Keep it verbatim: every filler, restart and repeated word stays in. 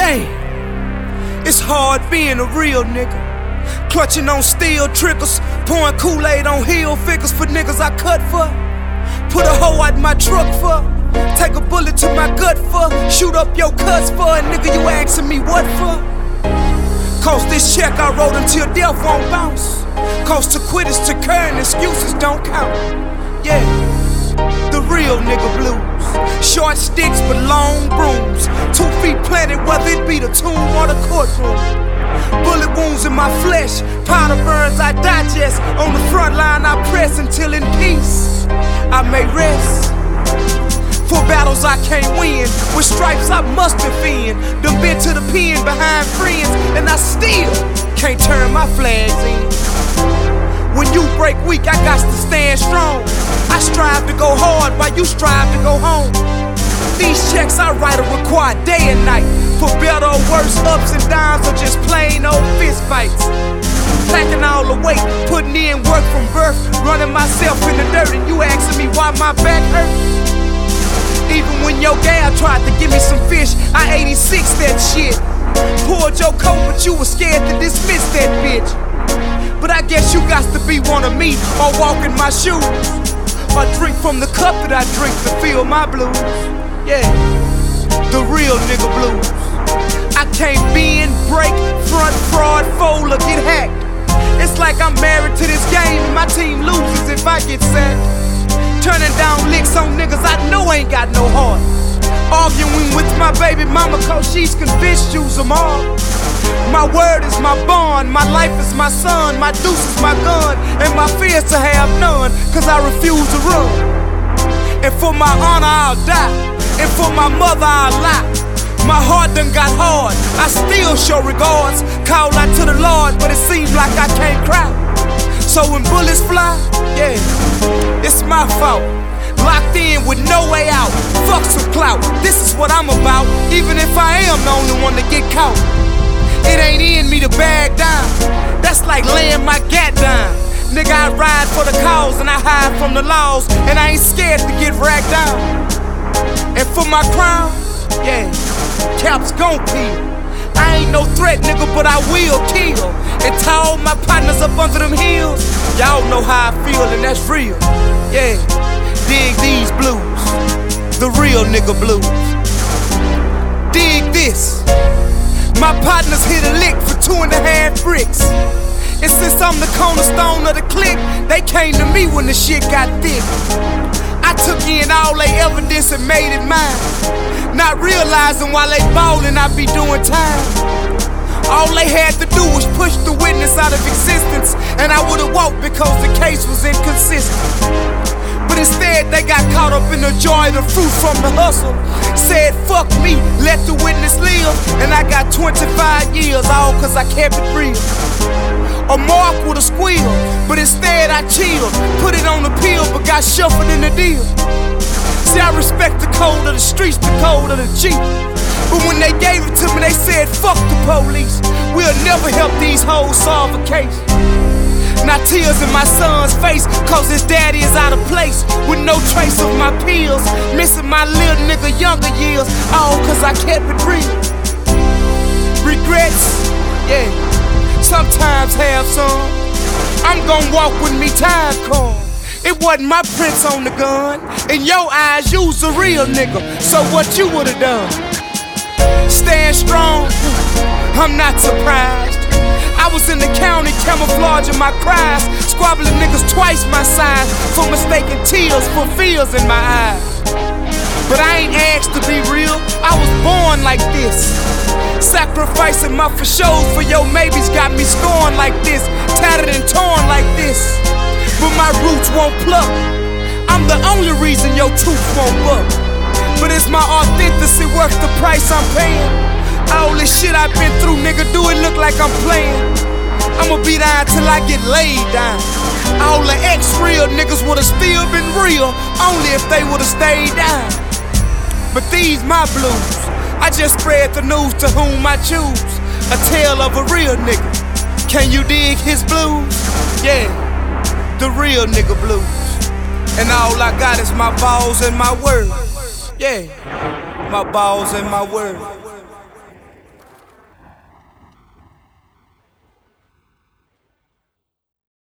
Damn, it's hard being a real nigga. Clutching on steel triggers, pouring Kool-Aid on heel figures for niggas I cut for. Put a hoe out my truck for. Take a bullet to my gut for. Shoot up your cuts for. A nigga, you asking me what for? Cause this check I wrote until death won't bounce. Cause to quit is to current excuses don't count. Yeah, the real nigga blues. Short sticks but long brooms. Two feet planted whether it be the tomb or the courtroom. Bullet wounds in my flesh, powder burns I digest. On the front line I press until in peace I may rest. For battles I can't win, with stripes I must defend. Done been to the pen behind friends, and I still can't turn my flags in. When you break weak, I got to stand strong. I strive to go hard while you strive to go home. These checks I write are required day and night. For better or worse, ups and downs or just plain old fist fights. Packing all the weight, putting in work from birth. Running myself in the dirt and you asking me why my back hurt. Even when your gal tried to give me some fish, I eighty-six that shit. Poured your coat but you was scared to dismiss that bitch. But I guess you got to be one of me or walk in my shoes. Or drink from the cup that I drink to feel my blues. Yeah, the real nigga blues. I can't bend, break, front, fraud, fold, or get hacked. It's like I'm married to this game and my team loses if I get sacked. Turning down licks on niggas I know ain't got no heart. Arguing with my baby mama cause she's convinced you's them all. My word is my bond, my life is my son, my deuce is my gun, and my fears to have none, cause I refuse to run. And for my honor I'll die, and for my mother I'll lie. My heart done got hard, I still show regards. Call out to the Lord, but it seems like I can't cry. So when bullets fly, yeah, it's my fault. Locked in with no way out, fuck some clout. This is what I'm about, even if I am the only one to get caught. It ain't in me to bag down, that's like laying my gat down. Nigga, I ride for the cause and I hide from the laws, and I ain't scared to get ragged down. And for my crown, yeah, Caps gon' peel. I ain't no threat, nigga, but I will kill. And to all my partners up under them hills, y'all know how I feel and that's real. Yeah, dig these blues, the real nigga blues. Dig this. My partners hit a lick for two and a half bricks. And since I'm the cornerstone of the clique, they came to me when the shit got thick. I took in all they evidence and made it mine. Not realizing while they ballin', I be doing time. All they had to do was push the witness out of existence, and I would've walked because the case was inconsistent. But instead they got caught up in the joy of the fruit from the hustle. Said fuck me, let the witness live, and I got twenty-five years, all cause I kept it real. A mark with a squeal, but instead I chilled. Put it on the pill, but got shuffled in the deal. See, I respect the code of the streets, the code of the Jeep. But when they gave it to me, they said fuck the police. We'll never help these hoes solve a case. Now tears in my son's face, cause his daddy is out of place, with no trace of my pills. Missing my little nigga younger years, all cause I kept it real. Regrets, yeah, sometimes have some. I'm gon' walk with me time come. It wasn't my prints on the gun. In your eyes, you's a real nigga, so what you would've done? Stand strong, I'm not surprised. I was in the county camouflaging my cries, squabbling niggas twice my size for mistaking tears for fears in my eyes. But I ain't asked to be real, I was born like this. Sacrificing my for shows for your maybes got me scorned like this, tattered and torn like this. But my roots won't pluck, I'm the only reason your truth won't buck. But is my authenticity worth the price I'm paying? All this shit I've been through, nigga, do it look like I'm playing? I'ma be down till I get laid down. All the ex-real niggas would've still been real, only if they would've stayed down. But these my blues, I just spread the news to whom I choose. A tale of a real nigga, can you dig his blues? Yeah, the real nigga blues. And all I got is my balls and my word. Yeah, my balls and my word.